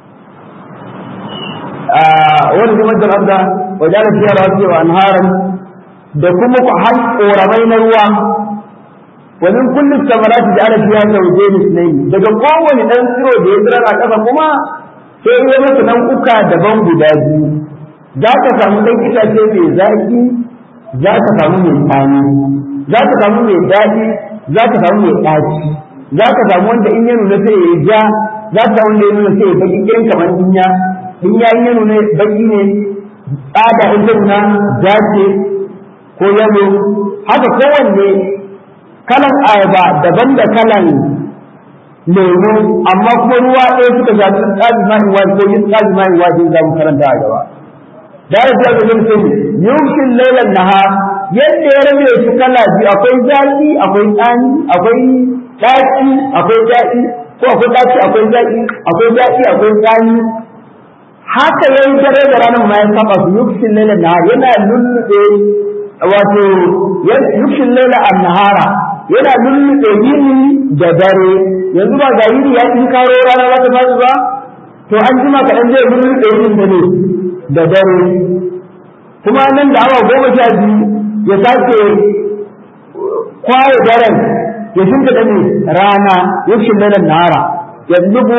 wani kuma da abda wa jala fiya rawasi wa anharan da kuma ku har koramai na ruwa wa min kulli samarati ja'ala fiha zawjayn ithnayn daga kowane dan tsiro da ya tsira a kasa kuma sai ya masa dan uka daban guda biyu za ka samu dan itace mai zaki za ka samu mai tsani za ka samu mai daɗi za ka samu mai ɗaci za ka samu wanda in ya nuna sai ya ja za ka samu wanda ya nuna sai ya baki irin kamar dinya in ya nuna baki ne tsada in ta nuna jace ko yalo haka kowanne kalan ayaba daban da kalan lemu amma kuma ruwa ɗaya suka shafi tsabi ma'in wajen ko yin tsabi ma'in wajen za mu karanta a gaba da ya ce ga zai yushin lailan nahar yadda ya rabe su kala biyu akwai zaki akwai tsani akwai ɗaci akwai daɗi ko akwai ɗaci akwai zaki akwai daɗi akwai tsani haka yayin dare da ranar ma ya saba su yushin lailan nahar yana lullube wato yushin laila an-nahara yana lullube yini da dare yanzu ba ga yini ya kin karo rana za ta faɗi ba to an jima kaɗan zai lullube yini da ne da dare kuma nan da awa 12 ya sake kwaye daren ya shinka da ne rana yushin laila an-nahara yadlubu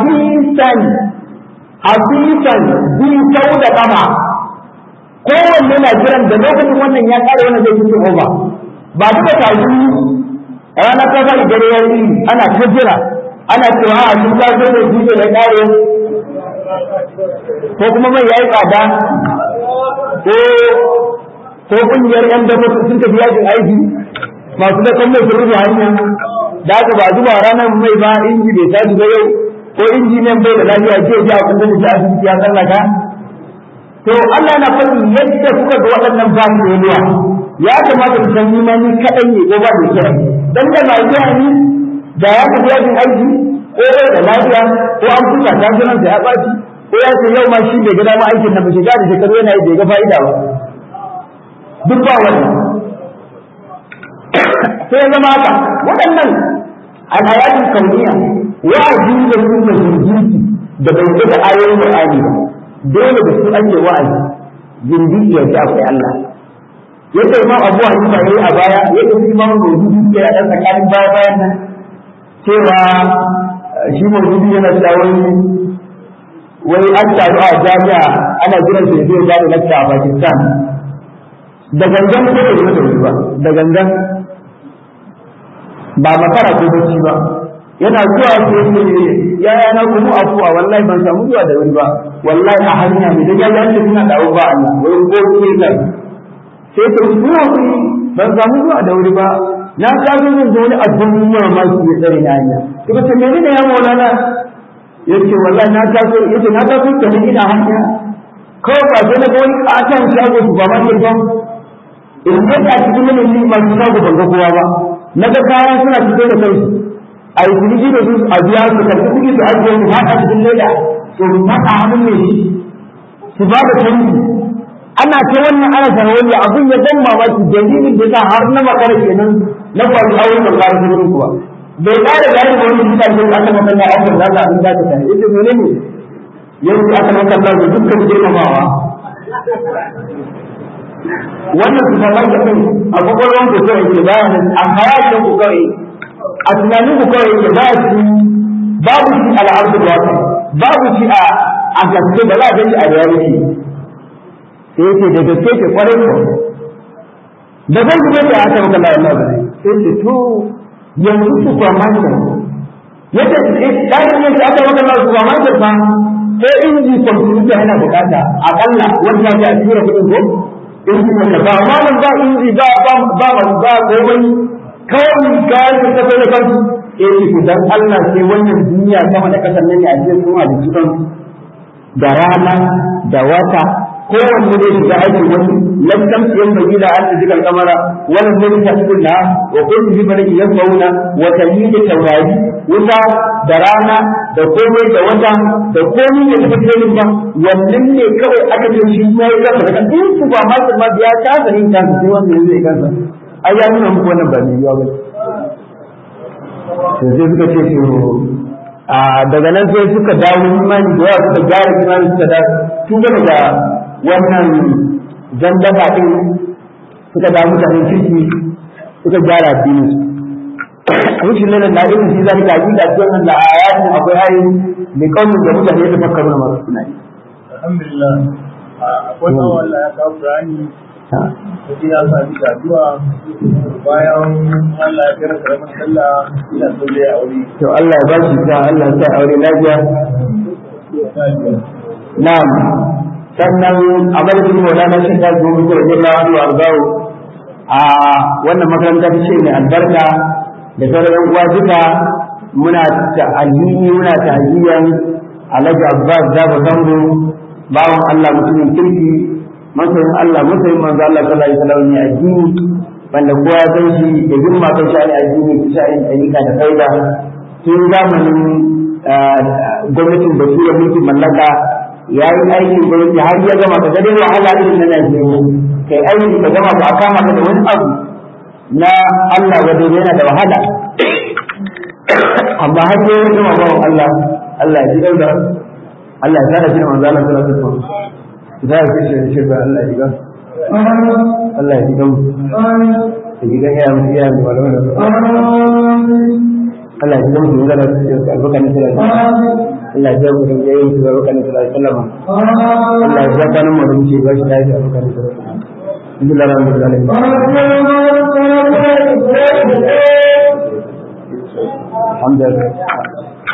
hasisan bi sau da kama kowanne na jiran da lokacin wannan ya kare wannan zai fito over ba duka tashi rana ta fara dare ya yi ana ta jira ana cewa a sun taso da shi ya kare ko kuma mai yayi tsada ko kungiyar yan dafa sun tafi yajin aiki masu da kan mai su rufe hanya da aka ba zuba ranar mai ba inji bai tashi ba yau ko injiniyan bai da lafiya ce ya kuma da shi asibiti ya tsallaka to Allah na faɗi yadda kuka ga waɗannan ba su da ya kamata ku san imani kaɗan ne ko ba da kira dan da lafiya ne da ya tafi yajin aiki ko bai da lafiya ko an fuka kasuwan sa ya ɓaci ko ya ce yau ma shi bai ga dama aikin na ba shiga da shekaru yana yi bai ga fa'ida ba duk ba wannan sai zama haka waɗannan al'ayatul kauniya wa'azi da sunna jinki da bai da ayoyin Qur'ani ba dole da su ake wa'azi jinki ya ji akwai Allah yadda Imam Abu Hanifa yayi a baya yadda Imam Mawdudi ya dan tsakanin bayan nan cewa shi Mawdudi yana cewa wai an taru a jami'a ana jiran sai zai ba da lakta a Pakistan da gangan ko da ba da gangan ba makara ko bacci ba yana zuwa sai ya yana kuma afuwa wallahi ban samu zuwa da wuri ba wallahi a hanya ne da ya yanke suna dawo ba Allah wai ko sai sai to zuwa kuri ban samu zuwa da wuri ba na kaso zan zo wani abun mamaki ya tsare na hanya to ba me ne ya maulana yace wallahi na kaso ta ne ina hanya kawai ba sai na ga wani katon shago su ba ma ke ba in ga cikin ne masu shago ban ga kowa ba na ga kaya suna fito da kai a yi jirgi da su a biya su karfi kuɗi su ajiye su haɗa cikin leda to su haɗa hannun mai shi su ba da canji ana ta wannan ana sarwani abin ya ban mamaki dalilin da yasa har na makara kenan na faru a wurin ƙara gurin kuwa bai ƙara gani da wani mutane da aka makalla a kan zaka abin da ta tare ita mene ne yanzu aka makalla da dukkan girmamawa wannan su fara da kai a kwakwalwar ku kawai ke bayan a hayashin ku kawai a tunanin ku kawai ke babu shi al'arzu da wata babu shi a gaske ba za a gani a reality sai yake da gaske ke kwarai ko da zan kuma da aka maka la Allah bane sai ce to yanzu su ba manta yadda ɗakin yadda aka maka la su ba manta fa ko inji kwamfuta yana bukata akalla wanda ya tura kuɗin ko inji wanda ba malam ba inji ba komai kawai kayan da ta da kansu eh ku dan Allah sai wannan duniya sama da kasar nan ne a cikin kuma da cikin da rana da wata kowanne zai shiga aikin wani lantam yan bagila an ta jikan kamara wannan ne ta kunna wa kullu bi bari yasawuna wa tayyid tawradi wuta da rana da komai da wata da komai da take ba wannan ne kawai aka ce shi yayi kafa da kan su ba ma biya ta sanin kan sai wannan zai kansa ai ya nuna muku wannan ba ne yawa ba sai suka ce to daga nan sai suka dawo imani da yawa suka gyara imani suka dawo tun daga wannan zandaba din suka dawo mutanen kirki suka gyara addini su shi ne da irin shi zai ka ji da wannan da ayatin akwai ayi ne kawai da mutane da fakkaru na masu tunani alhamdulillah akwai Allah ya kawo Qur'ani sai ya sa ni addu'a bayan Allah ya kira karamin sallah ina so da aure to Allah ya ba shi ta Allah ya sa aure lafiya na'am sannan a madadin Maulana Sheikh Gobe ko Allah wa arzahu a wannan makaranta ta ce mai albarka da sauran uwa duka muna ta'alimi muna ta'aziyan Alhaji Abbas Dabo Zango bawon Allah mutumin kirki masoyin Allah masoyin manzo Allah sallallahu alaihi wasallam ne addini wanda kowa san shi da girma kan shi addini shi sha'in dalika da faida tun zamanin gwamnatin Basira mulkin mallaka ya yi aikin gwamnati har ya gama ka dai wahala irin na Najeriya kai aiki ka gama ba a kama ka da wani abu na Allah wanda yana da wahala amma har sai ya gama bawan Allah ya ji dauda Allah ya tsara shi manzo Allah sallallahu alaihi wasallam za a ce shi ba Allah ya ga Allah ya ga ya ga ya mu ya mu wala wala Allah ya ga mu da albarkan sallallahu Allah ya ga mu da yayin da albarkan sallallahu Allah ya ga mu da muke ba shi da albarkan sallallahu Alhamdulillah